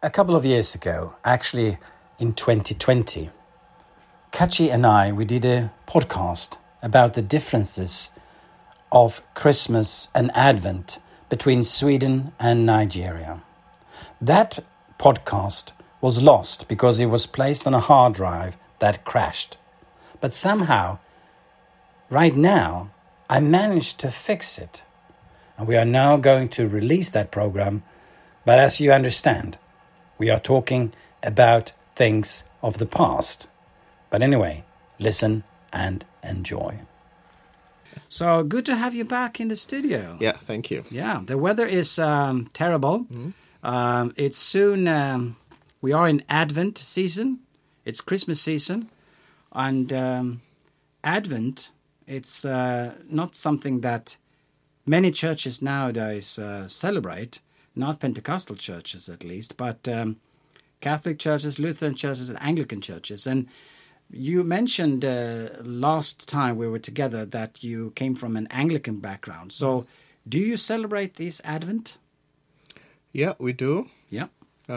A couple of years ago, actually in 2020, Kachi and I, we did a podcast about the differences of Christmas and Advent between Sweden and Nigeria. That podcast was lost because it was placed on a hard drive that crashed. But somehow, right now, I managed to fix it. And we are now going to release that program. But as you understand, we are talking about things of the past. But anyway, listen and enjoy. So good to have you back in the studio. Yeah, thank you. Yeah, the weather is terrible. Mm-hmm. It's soon, we are in Advent season. It's Christmas season. And Advent, it's not something that many churches nowadays celebrate. Not Pentecostal churches, at least, but Catholic churches, Lutheran churches, and Anglican churches. And you mentioned last time we were together that you came from an Anglican background. So do you celebrate this Advent? Yeah, we do. Yeah.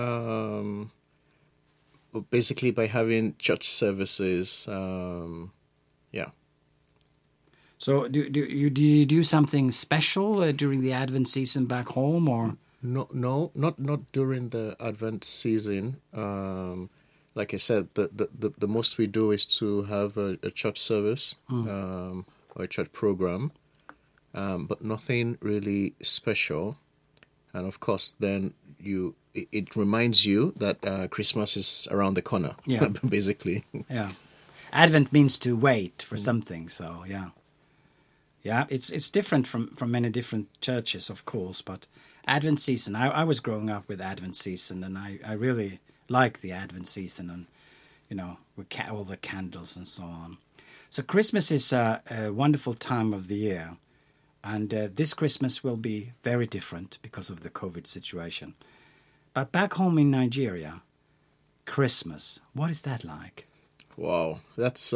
Basically by having church services, yeah. So do you do something special during the Advent season back home, or? No, not during the Advent season. Like I said, the most we do is to have a church service or a church program, but nothing really special. And of course, then it reminds you that Christmas is around the corner. Yeah, basically. Yeah, Advent means to wait for something. So yeah, it's different from many different churches, of course, but Advent season. I was growing up with Advent season, and I really like the Advent season, and with all the candles and so on. So Christmas is a wonderful time of the year, and this Christmas will be very different because of the COVID situation. But back home in Nigeria, Christmas, what is that like? Wow, that's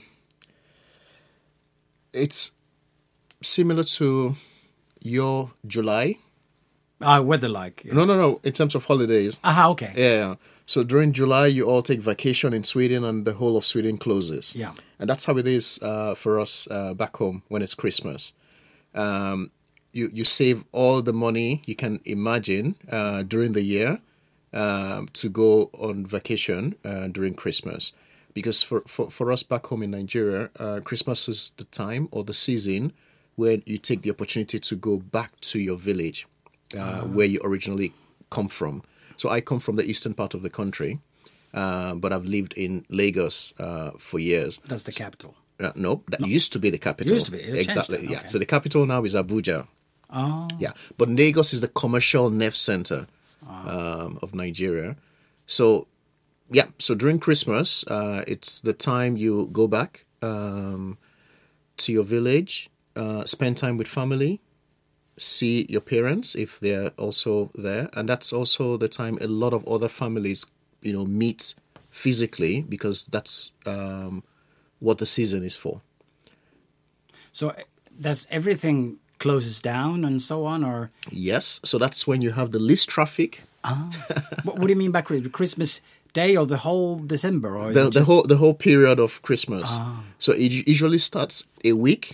it's similar to your July. Weather like? Yeah. No. In terms of holidays. Aha, okay. Yeah. So during July, you all take vacation in Sweden, and the whole of Sweden closes. Yeah. And that's how it is for us back home when it's Christmas. You save all the money you can imagine during the year to go on vacation during Christmas. Because for us back home in Nigeria, Christmas is the time or the season where you take the opportunity to go back to your village. Where you originally come from. So I come from the eastern part of the country, but I've lived in Lagos for years. That's the capital. No, that used to be the capital. Used to be. Exactly, yeah. Okay. So the capital now is Abuja. Oh. Yeah, but Lagos is the commercial nerve center of Nigeria. So, yeah, so during Christmas, it's the time you go back to your village, spend time with family, see your parents if they're also there, and that's also the time a lot of other families meet physically, because that's what the season is for. So does everything closes down and so on, or? Yes, so that's when you have the least traffic. What do you mean by Christmas Day or the whole December, or the whole period of Christmas? So it usually starts a week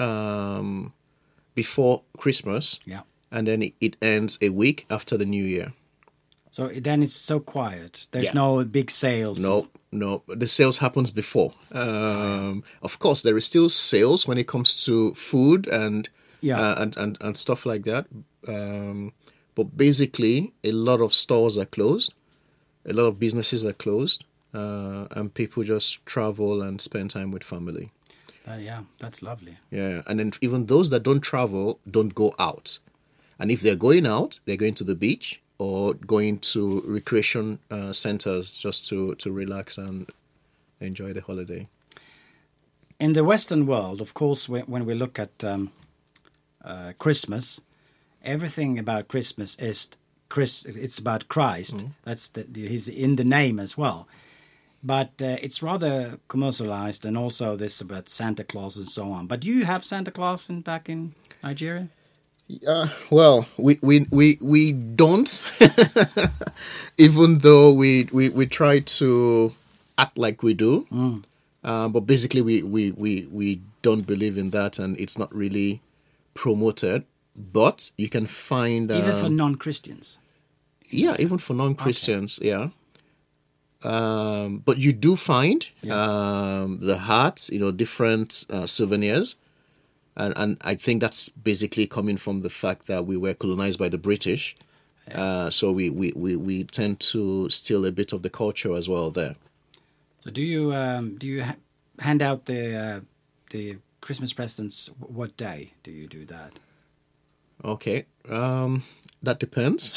before Christmas, yeah, and then it ends a week after the New Year. So then it's so quiet. There's no big sales. No. The sales happens before. Of course, there is still sales when it comes to food and stuff like that. But basically, a lot of stores are closed. A lot of businesses are closed, and people just travel and spend time with family. Yeah, that's lovely. Yeah, and then even those that don't travel don't go out. And if they're going out, they're going to the beach or going to recreation centers just to relax and enjoy the holiday. In the Western world, of course, when we look at Christmas, everything about Christmas is it's about Christ. Mm-hmm. That's he's in the name as well. But it's rather commercialized, and also this about Santa Claus and so on. But do you have Santa Claus back in Nigeria? Well, we don't, even though we try to act like we do. But basically, we don't believe in that, and it's not really promoted. But you can find Even for non-Christians. yeah, even for non-Christians, yeah. But you do find the hats, different souvenirs, and I think that's basically coming from the fact that we were colonized by the British. So we tend to steal a bit of the culture as well there. So do you hand out the Christmas presents? What day do you do that? Okay, that depends.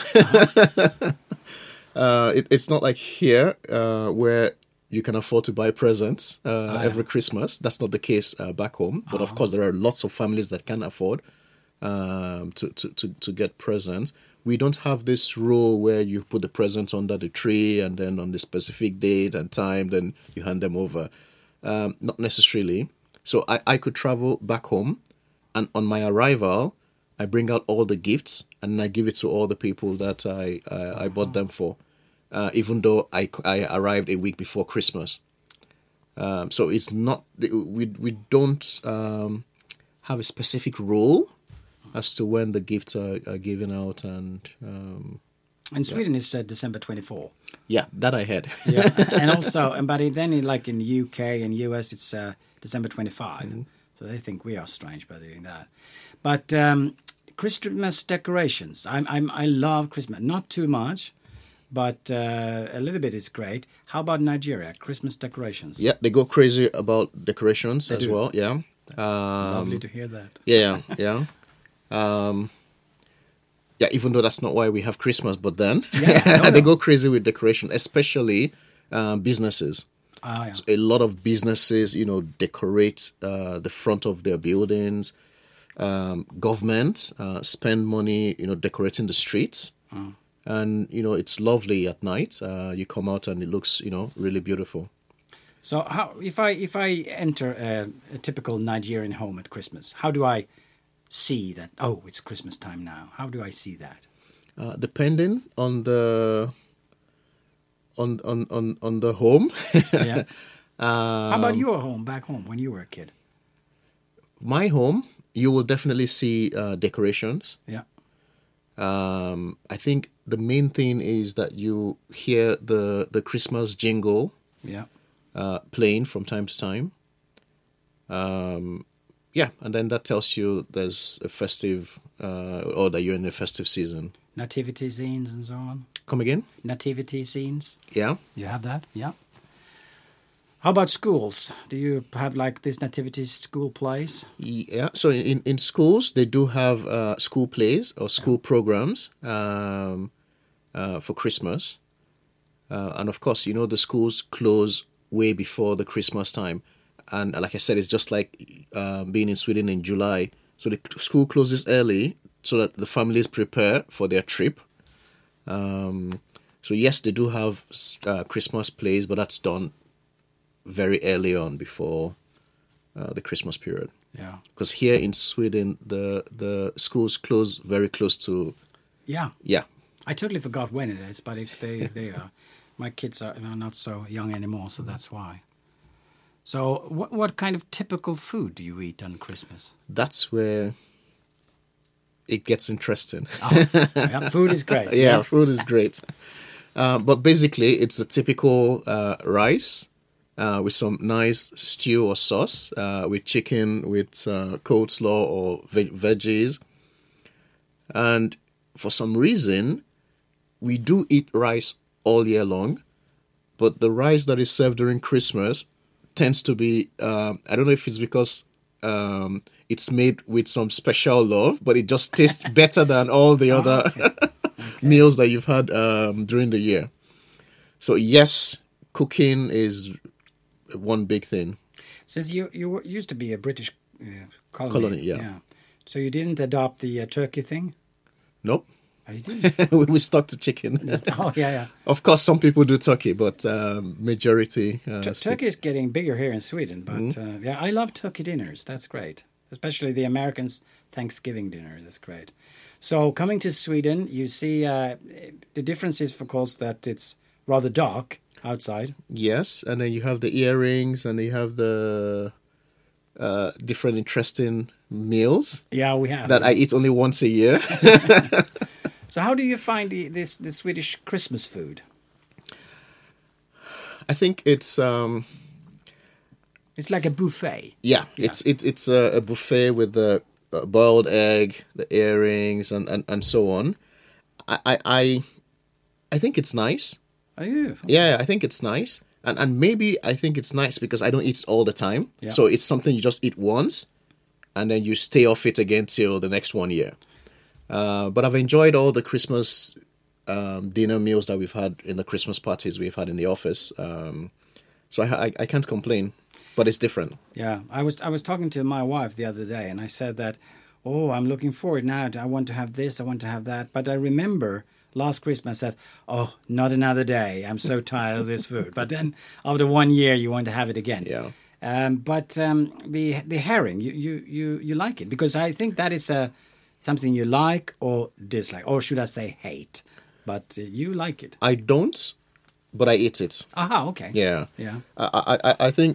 It's not like here where you can afford to buy presents every Christmas. That's not the case back home. But of course, there are lots of families that can afford to get presents. We don't have this rule where you put the presents under the tree and then on the specific date and time, then you hand them over. Not necessarily. So I could travel back home, and on my arrival, I bring out all the gifts and I give it to all the people that I bought them for, even though I arrived a week before Christmas. So it's not, we don't have a specific rule as to when the gifts are given out. And in Sweden, it's December 24. Yeah, that I had. Yeah, and also, but then like in UK and US, it's December 25. Mm-hmm. So they think we are strange by doing that. But Christmas decorations, I love Christmas. Not too much, but a little bit is great. How about Nigeria? Christmas decorations? Yeah, they go crazy about decorations as well. Yeah, lovely to hear that. Yeah. Yeah, even though that's not why we have Christmas, but then they go crazy with decoration, especially businesses. Yeah. So a lot of businesses, decorate the front of their buildings. Government spend money, decorating the streets. And, it's lovely at night. You come out and it looks, really beautiful. So how if I enter a typical Nigerian home at Christmas, how do I see that, it's Christmas time now? How do I see that? Depending on the on the home. Yeah. How about your home, back home, when you were a kid? My home, you will definitely see decorations. Yeah. I think the main thing is that you hear the Christmas jingle. Yeah. Playing from time to time. Yeah, and then that tells you there's a festive, or that you're in a festive season. Nativity scenes and so on. Come again? Nativity scenes. Yeah. You have that? Yeah. How about schools? Do you have like this nativity school plays? Yeah. So in schools, they do have school plays or school programs for Christmas. And of course, the schools close way before the Christmas time. And like I said, it's just like being in Sweden in July. So the school closes early so that the families prepare for their trip. So yes, they do have Christmas plays, but that's done very early on before the Christmas period. Yeah. Because here in Sweden, the schools close very close to... Yeah. Yeah. I totally forgot when it is, but they are. My kids are not so young anymore, so that's why. So what kind of typical food do you eat on Christmas? That's where it gets interesting. Yeah, food is great. Yeah, food is great. But basically, it's the typical rice with some nice stew or sauce, with chicken, with coleslaw or veggies. And for some reason, we do eat rice all year long, but the rice that is served during Christmas tends to be, I don't know if it's because it's made with some special love, but it just tastes better than all the other meals that you've had during the year. So yes, cooking is one big thing. Since you used to be a British colony, yeah. So you didn't adopt the turkey thing? Nope. Oh, you didn't? We stuck to chicken. Yeah. Of course, some people do turkey, but majority... turkey is getting bigger here in Sweden, but I love turkey dinners. That's great. Especially the Americans Thanksgiving dinner. That's great. So coming to Sweden, you see the difference is, of course, that it's rather dark outside. Yes, and then you have the earrings, and you have the different interesting meals Yeah, we have. that I eat only once a year. So how do you find the Swedish Christmas food? I think it's It's like a buffet. yeah, it's a buffet with the boiled egg, the earrings, and so on. I think it's nice. Are you? Yeah, I think it's nice. And maybe I think it's nice because I don't eat it all the time. Yeah. So it's something you just eat once and then you stay off it again till the next 1 year. But I've enjoyed all the Christmas dinner meals that we've had in the Christmas parties we've had in the office. So I can't complain, but it's different. Yeah, I was talking to my wife the other day, and I said that, oh, I'm looking forward now. I want to have this, I want to have that. But I remember last Christmas I said, oh, not another day. I'm so tired of this food. But then after 1 year, you want to have it again. Yeah. But the herring, you like it because I think that is something you like or dislike, or should I say hate? But you like it. I don't, but I eat it. Aha, okay. Yeah. Yeah. I think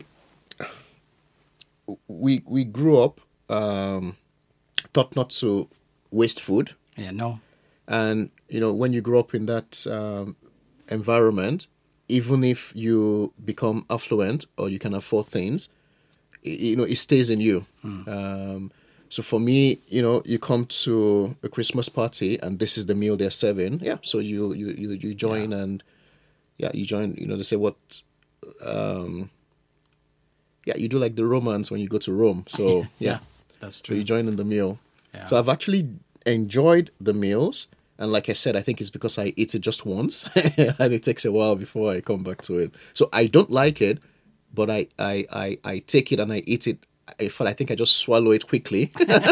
we grew up taught not to waste food. Yeah, no. And, when you grow up in that environment, even if you become affluent or you can afford things, it stays in you. So for me, you come to a Christmas party and this is the meal they're serving. Yeah. So you join and you join, they say what, you do like the Romans when you go to Rome. So yeah, that's so true. you join in the meal. Yeah. So I've actually enjoyed the meals. And like I said, I think it's because I eat it just once and it takes a while before I come back to it. So I don't like it, but I take it and I eat it. In fact, I think I just swallow it quickly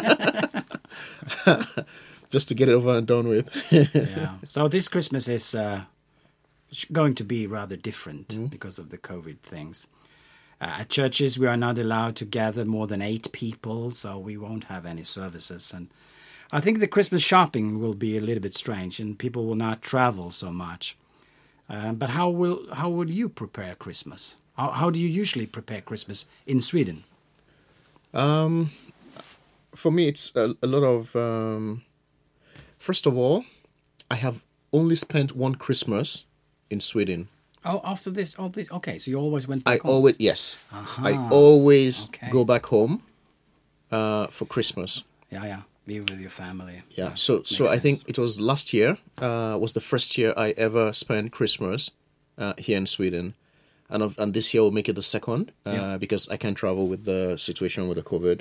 just to get it over and done with. Yeah. So this Christmas is going to be rather different because of the COVID things. At churches, we are not allowed to gather more than 8 people, so we won't have any services. And I think the Christmas shopping will be a little bit strange, and people will not travel so much. But how will you prepare Christmas? How do you usually prepare Christmas in Sweden? For me, it's a lot of... first of all, I have only spent one Christmas in Sweden. Oh, after this, okay. So you always went back home? Always, yes. Aha. I always Okay. go back home for Christmas. Yeah. Be with your family. Yeah. That So makes I sense. think it was last year. Was the first year I ever spent Christmas here in Sweden, and this year will make it the second because I can't travel with the situation with the COVID.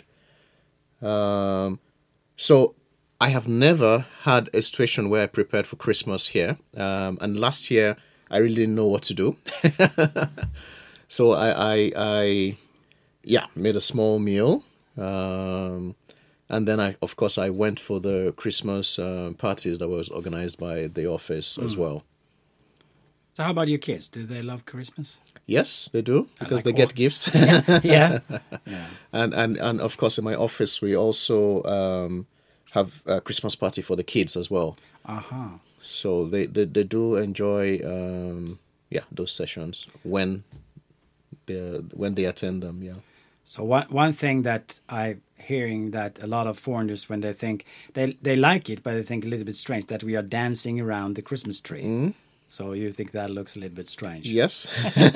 So I have never had a situation where I prepared for Christmas here. And last year I really didn't know what to do. So I made a small meal. And then I went for the Christmas parties that was organized by the office as well. So how about your kids? Do they love Christmas? Yes, they do because like they get gifts. Yeah. And of course, in my office, we also have a Christmas party for the kids as well. Aha. So they do enjoy those sessions when they attend them. Yeah. So one thing that I'm hearing that a lot of foreigners, when they think they like it, but they think a little bit strange that we are dancing around the Christmas tree. So you think that looks a little bit strange? Yes.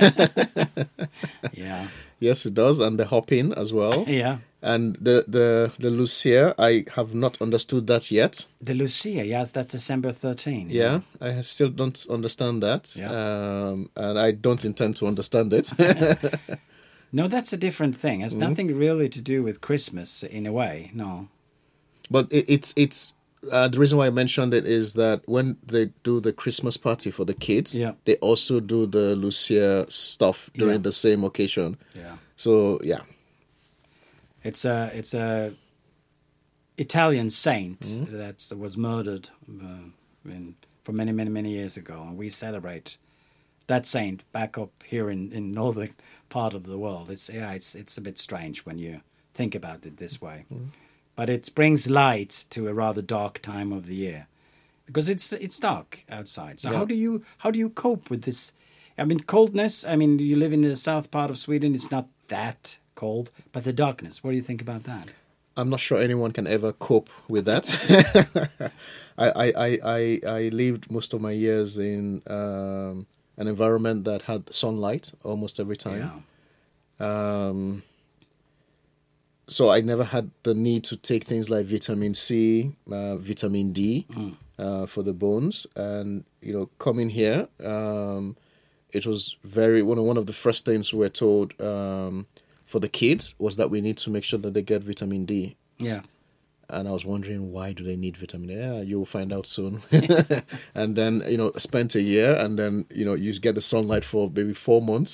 Yeah. Yes, it does, and the hopping as well. Yeah. And the Lucia, I have not understood that yet. The Lucia, yes, that's December 13. Yeah, I still don't understand that. Yeah. And I don't intend to understand it. No, that's a different thing. It has nothing really to do with Christmas in a way. No. But it's the reason why I mentioned it is that when they do the Christmas party for the kids, they also do the Lucia stuff during the same occasion. Yeah. So yeah, it's a Italian saint that was murdered for many years ago, and we celebrate that saint back up here in northern part of the world. It's a bit strange when you think about it this way. but it brings lights to a rather dark time of the year because it's dark outside. So Yeah. how do you cope with this? I mean, coldness. I mean, you live in the south part of Sweden. It's not that cold, but the darkness. What do you think about that? I'm not sure anyone can ever cope with that. I lived most of my years in an environment that had sunlight almost every time. Yeah. So I never had the need to take things like vitamin C, vitamin D for the bones. And, coming here, it was one of the first things we were told for the kids was that we need to make sure that they get vitamin D. Yeah. And I was wondering, why do they need vitamin D? Yeah, you'll find out soon. And then, spent a year, and then, you get the sunlight for maybe 4 months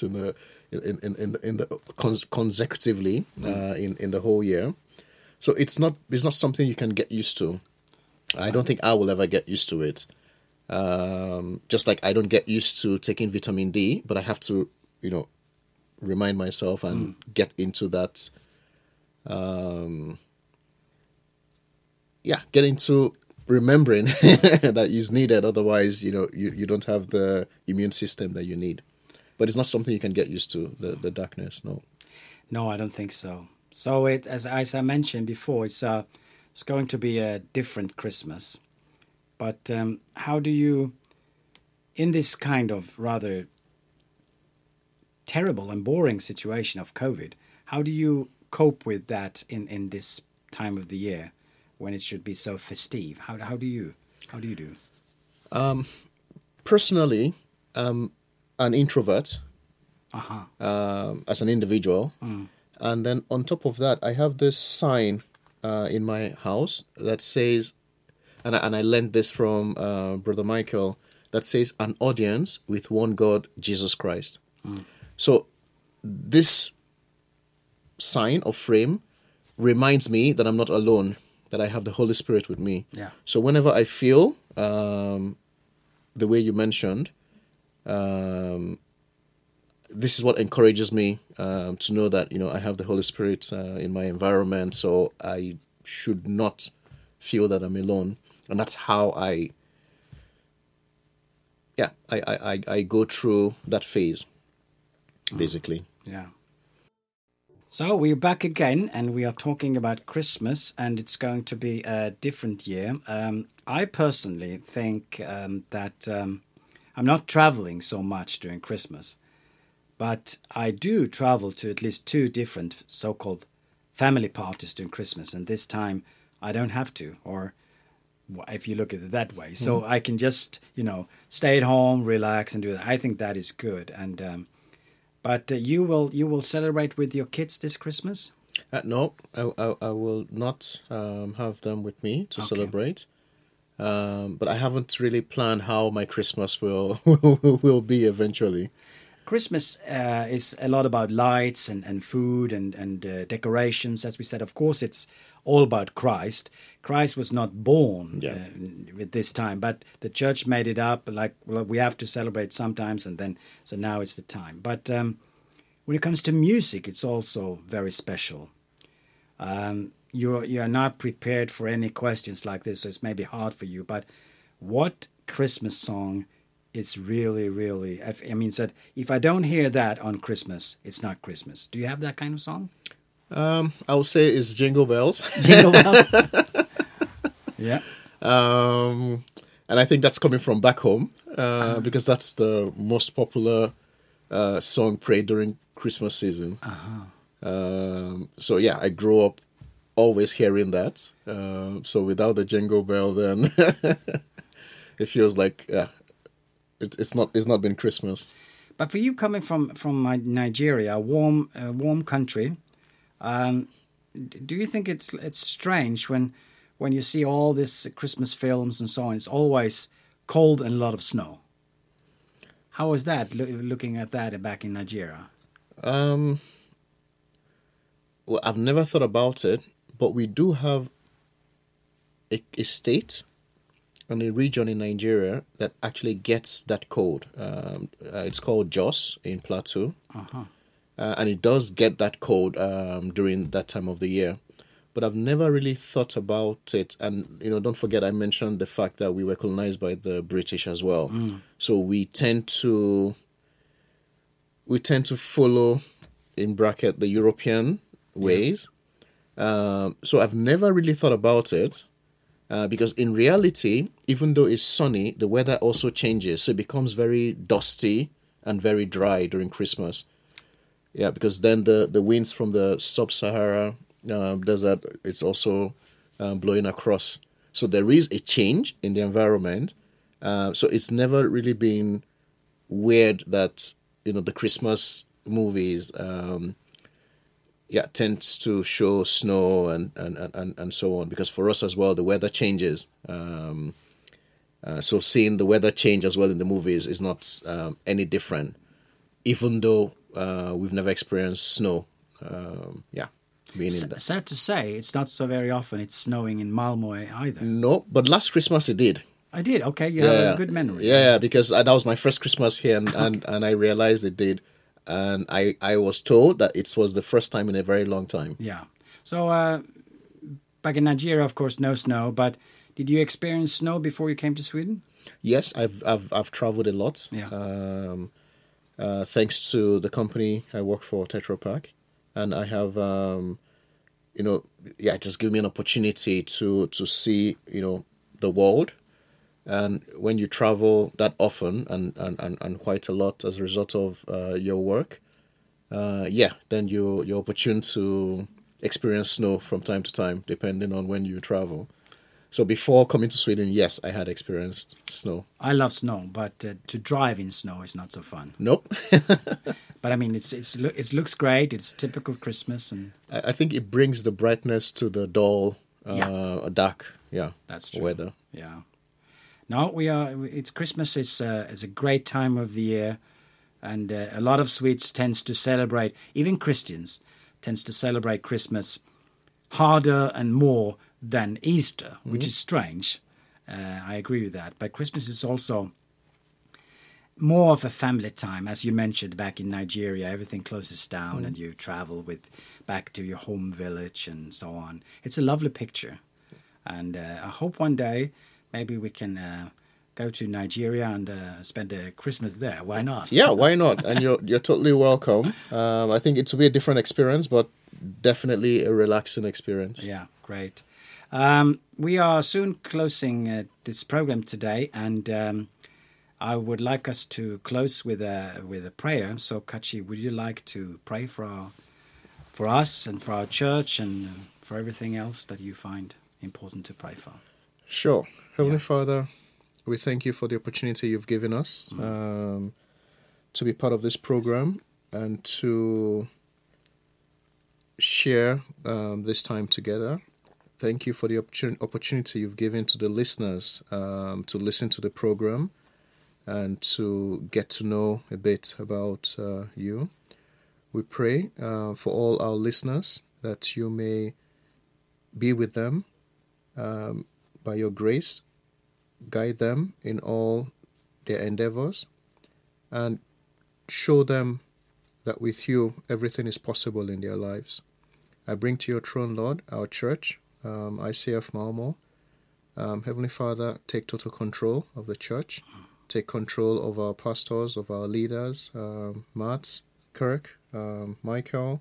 consecutively in the whole year. So it's not something you can get used to. I don't think I will ever get used to it. Just like I don't get used to taking vitamin D, but I have to, remind myself and get into that. Get into remembering that is needed. Otherwise, you don't have the immune system that you need. But it's not something you can get used to, the darkness, no. No, I don't think so. So as I mentioned before, it's going to be a different Christmas. But how do you, in this kind of rather terrible and boring situation of COVID, how do you cope with that in this time of the year when it should be so festive? How do you do? Personally, an introvert as an individual. And then on top of that, I have this sign in my house that says, and I learned this from Brother Michael, that says an audience with one God, Jesus Christ. So this sign or frame reminds me that I'm not alone, that I have the Holy Spirit with me. Yeah. So whenever I feel the way you mentioned, this is what encourages me to know that, I have the Holy Spirit in my environment, so I should not feel that I'm alone. And that's how I go through that phase, basically. Yeah. So we're back again, and we are talking about Christmas, and it's going to be a different year. I personally think that I'm not traveling so much during Christmas, but I do travel to at least 2 different so-called family parties during Christmas, and this time I don't have to, or if you look at it that way. So I can just, stay at home, relax, and do that. I think that is good. And but you will celebrate with your kids this Christmas? No, I will not have them with me to celebrate. But I haven't really planned how my Christmas will be eventually. Christmas is a lot about lights and food and decorations. As we said, of course, it's all about Christ. Christ was not born with this time, but the church made it up like, well, we have to celebrate sometimes, and then so now it's the time. But when it comes to music, it's also very special. You are not prepared for any questions like this, so it's maybe hard for you. But what Christmas song is really, really? I mean, said if I don't hear that on Christmas, it's not Christmas. Do you have that kind of song? I would say it's Jingle Bells. Jingle Bells. Yeah. And I think that's coming from back home because that's the most popular song played during Christmas season. So yeah, I grew up always hearing that. So without the Jingle Bell, then it feels like it's not been Christmas. But for you, coming from Nigeria, a warm country, do you think it's strange when you see all this Christmas films and so on? It's always cold and a lot of snow. How was that looking at that back in Nigeria? Well, I've never thought about it, but we do have a state and a region in Nigeria that actually gets that cold. It's called Jos in Plateau. And it does get that cold during that time of the year. but I've never really thought about it. And don't forget I mentioned the fact that we were colonized by the British as well. So we tend to follow, in bracket, the European ways. So I've never really thought about it. Because in reality, even though it's sunny, the weather also changes. So it becomes very dusty and very dry during Christmas. Yeah, because then the winds from the sub-Sahara desert, it's also blowing across. So there is a change in the environment. So it's never really been weird that, the Christmas movies tends to show snow and so on, because for us as well the weather changes. So seeing the weather change as well in the movies is not any different, even though we've never experienced snow. Being in that. Sad to say, it's not so very often it's snowing in Malmö either. No, but last Christmas it did. I did. Okay, you have a good memory. Yeah, because that was my first Christmas here, and I realized it did. And I was told that it was the first time in a very long time. Yeah. So back in Nigeria, of course, no snow. But did you experience snow before you came to Sweden? Yes, I've traveled a lot. Yeah. Thanks to the company I work for, Tetra Pak, and I have it just given me an opportunity to see the world. And when you travel that often and quite a lot as a result of your work, then you're opportune to experience snow from time to time, depending on when you travel. So before coming to Sweden, yes, I had experienced snow. I love snow, but to drive in snow is not so fun. Nope. But I mean, it looks great. It's typical Christmas, and I think it brings the brightness to the dull, dark, that's true. Weather. Yeah. No, it's Christmas is a great time of the year, and a lot of Swedes tends to celebrate, even Christians tends to celebrate Christmas harder and more than Easter, which is strange. I agree with that. But Christmas is also more of a family time, as you mentioned. Back in Nigeria, everything closes down, and you travel back to your home village and so on. It's a lovely picture, and I hope one day maybe we can go to Nigeria and spend a Christmas there. Why not? Yeah, why not? And you're totally welcome. I think it will be a different experience, but definitely a relaxing experience. Yeah, great. We are soon closing this program today, and I would like us to close with a prayer. So, Kachi, would you like to pray for us and for our church and for everything else that you find important to pray for? Sure. Heavenly Father, we thank you for the opportunity you've given us to be part of this program and to share this time together. Thank you for the opportunity you've given to the listeners to listen to the program and to get to know a bit about you. We pray for all our listeners that you may be with them by your grace, guide them in all their endeavors, and show them that with you everything is possible in their lives. I bring to your throne, Lord, our church, ICF Malmö. Heavenly Father, take total control of the church. Take control of our pastors, of our leaders, Mats, Kirk, Michael.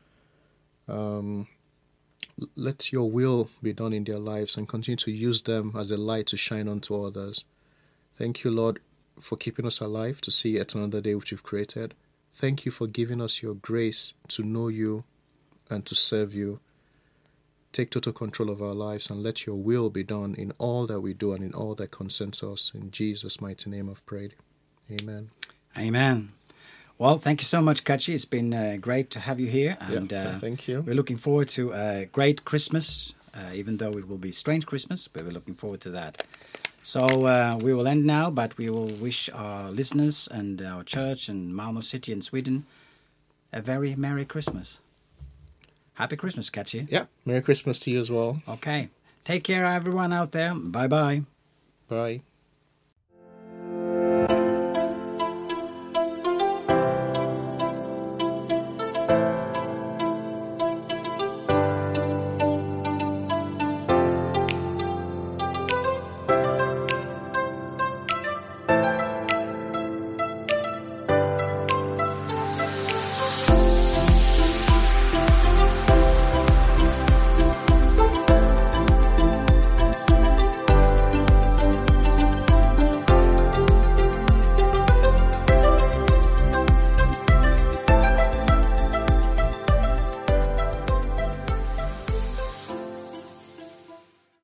Let your will be done in their lives and continue to use them as a light to shine onto others. Thank you, Lord, for keeping us alive to see yet another day which you've created. Thank you for giving us your grace to know you and to serve you. Take total control of our lives and let your will be done in all that we do and in all that concerns us. In Jesus' mighty name I've prayed. Amen. Amen. Well, thank you so much, Kachi. It's been great to have you here. And thank you. We're looking forward to a great Christmas, even though it will be a strange Christmas, but we're looking forward to that. So we will end now, but we will wish our listeners and our church and Malmö City in Sweden a very Merry Christmas. Happy Christmas, Kachi. Yeah, Merry Christmas to you as well. Okay. Take care, everyone out there. Bye-bye. Bye.